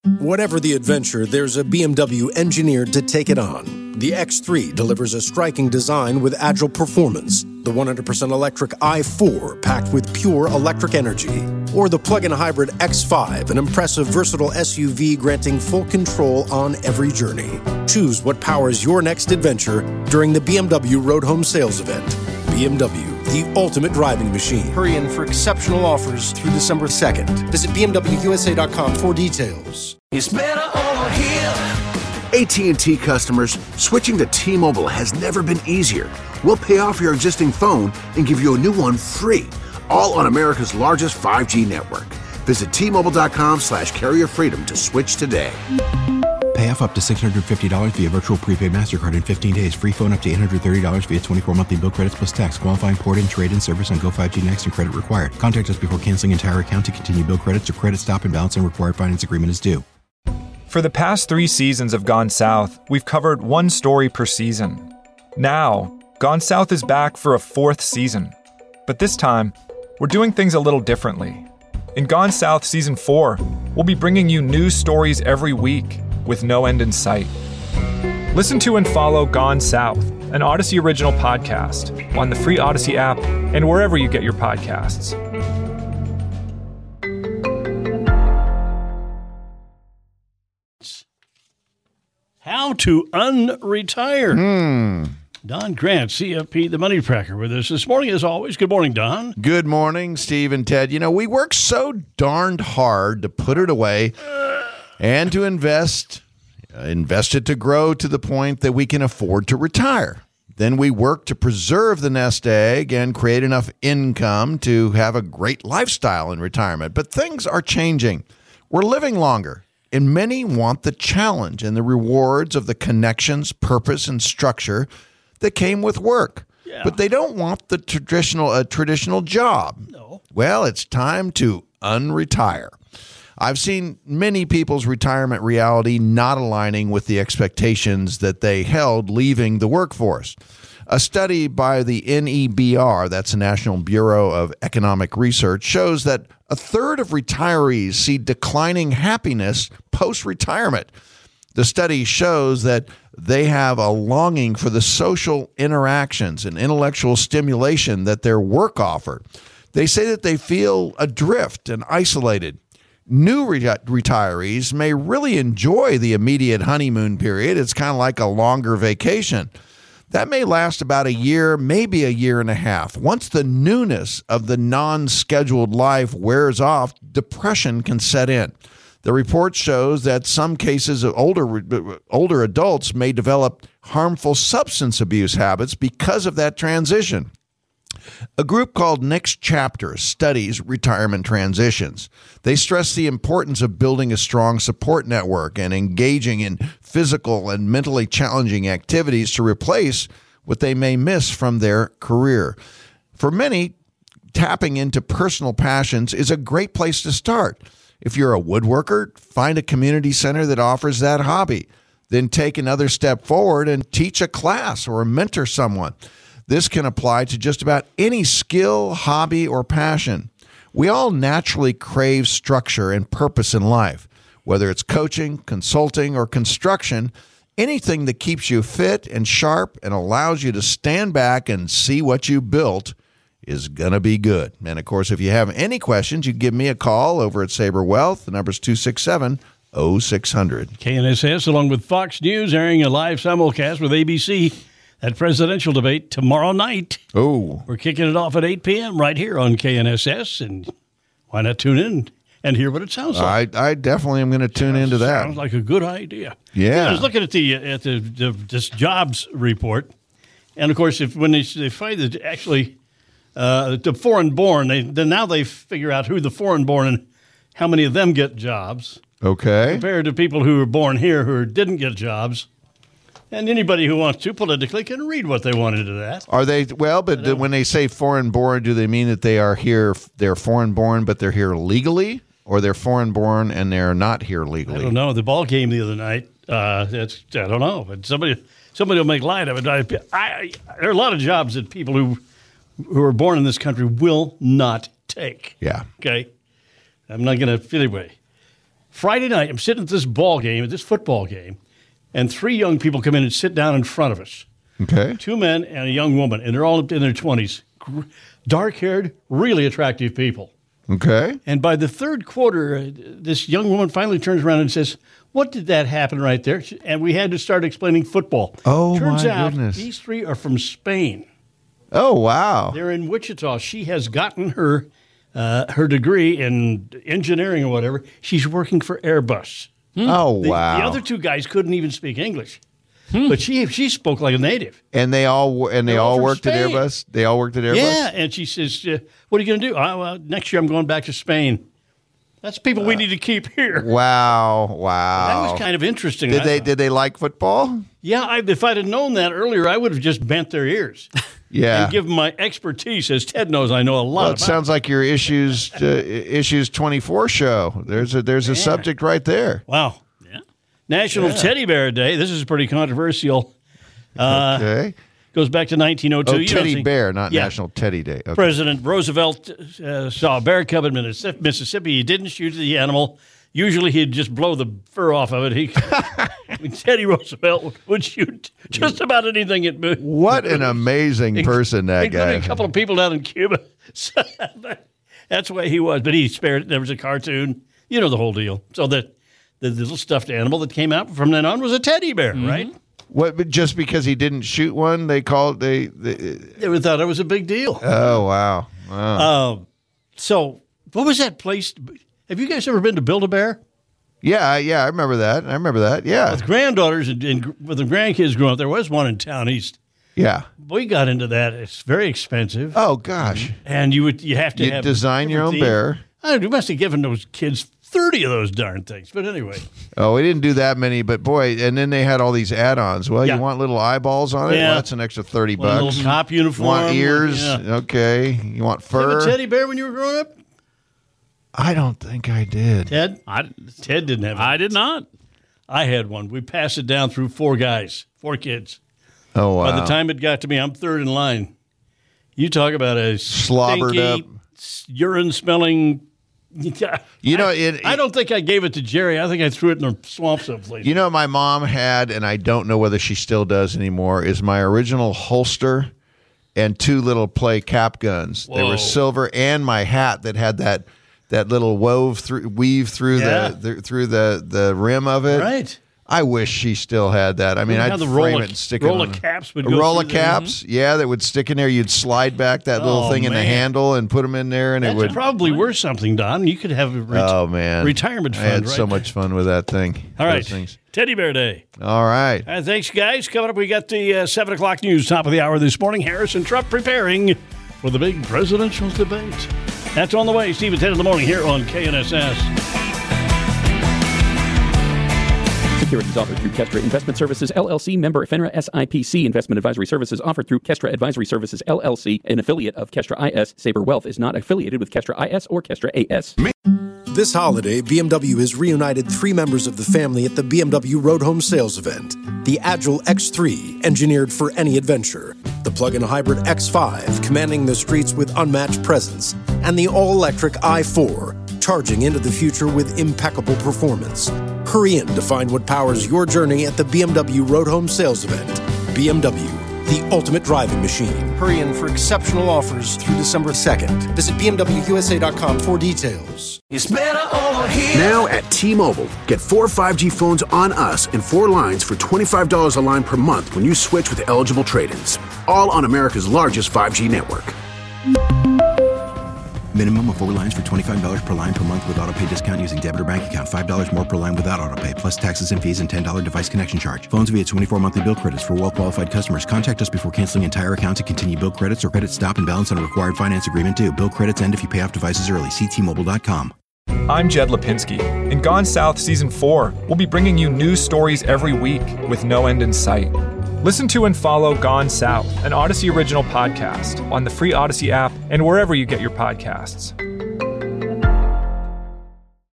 Whatever the adventure, there's a BMW engineered to take it on. The X3 delivers a striking design with agile performance. The 100% electric i4 packed with pure electric energy. Or the plug-in hybrid X5, an impressive versatile SUV granting full control on every journey. Choose what powers your next adventure during the BMW Road Home Sales Event. BMW, the ultimate driving machine. Hurry in for exceptional offers through December 2nd. Visit BMWUSA.com for details. It's better over here. AT&T customers, switching to T-Mobile has never been easier. We'll pay off your existing phone and give you a new one free, all on America's largest 5G network. Visit T-Mobile.com/carrier freedom to switch today. Pay off up to $650 via virtual prepaid MasterCard in 15 days. Free phone up to $830 via 24 monthly bill credits plus tax. Qualifying port-in, trade-in service on Go 5G Next and credit required. Contact us before canceling entire account to continue bill credits or credit stop and balance and required finance agreement is due. For the past 3 seasons of Gone South, we've covered one story per season. Now, Gone South is back for a 4th season. But this time, we're doing things a little differently. In Gone South Season 4, we'll be bringing you new stories every week with no end in sight. Listen to and follow Gone South, an Odyssey original podcast, on the free Odyssey app and wherever you get your podcasts. How to unretire. Don Grant, CFP, the Money Tracker, with us this morning as always. Good morning, Don. Good morning, Steve and Ted. You know, we work so darned hard to put it away and to invest it to grow to the point that we can afford to retire. Then we work to preserve the nest egg and create enough income to have a great lifestyle in retirement. But things are changing. We're living longer. And many want the challenge and the rewards of the connections, purpose, and structure that came with work. Yeah. But they don't want the traditional job. No. Well, it's time to unretire. I've seen many people's retirement reality not aligning with the expectations that they held leaving the workforce. A study by the NEBR, that's the National Bureau of Economic Research, shows that a third of retirees see declining happiness post-retirement. The study shows that they have a longing for the social interactions and intellectual stimulation that their work offered. They say that they feel adrift and isolated. New retirees may really enjoy the immediate honeymoon period. It's kind of like a longer vacation. That may last about a year, maybe a year and a half. Once the newness of the non-scheduled life wears off, depression can set in. The report shows that some cases of older adults may develop harmful substance abuse habits because of that transition. A group called Next Chapter studies retirement transitions. They stress the importance of building a strong support network and engaging in physical and mentally challenging activities to replace what they may miss from their career. For many, tapping into personal passions is a great place to start. If you're a woodworker, find a community center that offers that hobby. Then take another step forward and teach a class or mentor someone. This can apply to just about any skill, hobby, or passion. We all naturally crave structure and purpose in life. Whether it's coaching, consulting, or construction, anything that keeps you fit and sharp and allows you to stand back and see what you built is going to be good. And, of course, if you have any questions, you can give me a call over at Sabre Wealth. The number's 267-0600. KNSS, along with Fox News, airing a live simulcast with ABC. That presidential debate tomorrow night. Oh. We're kicking it off at 8 p.m. right here on KNSS. And why not tune in and hear what it sounds like? I definitely am going to tune into that. Sounds like a good idea. Yeah. I was looking at this jobs report. And, of course, when they find that actually the foreign-born, now they figure out who the foreign-born and how many of them get jobs. Okay. Compared to people who were born here who didn't get jobs. And anybody who wants to politically can read what they want into that. Are they, well, but when they say foreign-born, do they mean that they are here, they're foreign-born, but they're here legally? Or they're foreign-born and they're not here legally? I don't know. The ball game the other night, I don't know. But somebody will make light of it. There are a lot of jobs that people who are born in this country will not take. Yeah. Okay? I'm not going to, anyway. Friday night, I'm sitting at this football game, and 3 young people come in and sit down in front of us. Okay. 2 men and a young woman, and they're all in their 20s. Dark-haired, really attractive people. Okay. And by the third quarter, this young woman finally turns around and says, "What did that happen right there?" And we had to start explaining football. Oh, Turns my out goodness. these 3 are from Spain. Oh, wow. They're in Wichita. She has gotten her degree in engineering or whatever. She's working for Airbus. Oh, wow. The other 2 guys couldn't even speak English, but she spoke like a native. And they all all worked from at Spain. Airbus? They all worked at Airbus? Yeah, and she says, "What are you going to do?" Well, next year I'm going back to Spain. That's people we need to keep here. Wow. That Wow. was kind of interesting. Did they like football? Yeah, if I'd have known that earlier, I would have just bent their ears Yeah. and given my expertise. As Ted knows, I know a lot Well, it about. sounds like your Issues 24 show. There's a subject right there. Wow. Yeah. National Teddy Bear Day. This is pretty controversial. Okay. Goes back to 1902. Oh, You don't Teddy think- Bear, not Yeah. National Teddy Day. Okay. President Roosevelt saw a bear cub in Mississippi. He didn't shoot the animal. Usually he'd just blow the fur off of it. Teddy Roosevelt would shoot just about anything it moved. What an amazing person that guy. Including a couple of people down in Cuba. So that's the way he was. But he spared it. There was a cartoon. You know the whole deal. So the little stuffed animal that came out from then on was a teddy bear, right? What? But just because he didn't shoot one, they thought it was a big deal. Oh, wow. So what was that place? Have you guys ever been to Build-A-Bear? Yeah, I remember that. Yeah. With granddaughters and with the grandkids growing up, there was one in Town East. Yeah. We got into that. It's very expensive. Oh, gosh. And you have to You have design your own different bear. themes. You must have given those kids 30 of those darn things. But anyway. Oh, we didn't do that many, but boy, and then they had all these add-ons. Well, Yeah. you want little eyeballs on it? Yeah. Well, that's an extra $30. One little cop You uniform. want ears? Yeah. Okay. You want Did you have fur? a teddy bear when you were growing up? I don't think I did. Ted? Ted didn't have one. I did not. I had one. We passed it down through 4 kids. Oh, wow. By the time it got to me, I'm third in line. You talk about a Slobbered stinky, urine-smelling. You know, I don't think I gave it to Jerry. I think I threw it in the swamp someplace. You know, my mom had, and I don't know whether she still does anymore, is my original holster and 2 little play cap guns. They Whoa. were silver, and my hat that had that little weave through Yeah. the rim of it. Right. I wish she still had that. I mean, How I'd the frame roll it of- and stick it roll on of caps would a go roll through of there. caps. Yeah, that would stick in there. You'd slide back that little Oh, thing in the man. handle and put them in there, and it That's would. probably worth something, Don. You could have a Oh man, retirement I fund. had right so there. much fun with that thing. All right. Those things. Teddy Bear Day. All right. All right, thanks, guys. Coming up, we got the 7 o'clock news, top of the hour this morning. Harrison Trump preparing for the big presidential debate. That's on the way. Steve and Ted in the morning here on KNSS. Securities offered through Kestra Investment Services, LLC, member FINRA SIPC. Investment advisory services offered through Kestra Advisory Services, LLC, an affiliate of Kestra IS. Sabre Wealth is not affiliated with Kestra IS or Kestra AS. This holiday, BMW has reunited 3 members of the family at the BMW Road Home Sales event. The Agile X3, engineered for any adventure. The plug-in hybrid X5, commanding the streets with unmatched presence. And the all-electric i4, charging into the future with impeccable performance. Hurry in to find what powers your journey at the BMW Road Home Sales event. BMW, the ultimate driving machine. Hurry in for exceptional offers through December 2nd. Visit BMWUSA.com for details. It's better over here. Now at T-Mobile, get 4 5G phones on us and 4 lines for $25 a line per month when you switch with eligible trade-ins. All on America's largest 5G network. Minimum of 4 lines for $25 per line per month with autopay discount using debit or bank account. $5 more per line without autopay, plus taxes and fees and $10 device connection charge. Phones via 24 monthly bill credits for well-qualified customers. Contact us before canceling entire account to continue bill credits or credit stop and balance on a required finance agreement due. Bill credits end if you pay off devices early. See T-Mobile.com. I'm Jed Lipinski. In Gone South Season 4, we'll be bringing you news stories every week with no end in sight. Listen to and follow Gone South, an Odyssey original podcast, on the free Odyssey app and wherever you get your podcasts.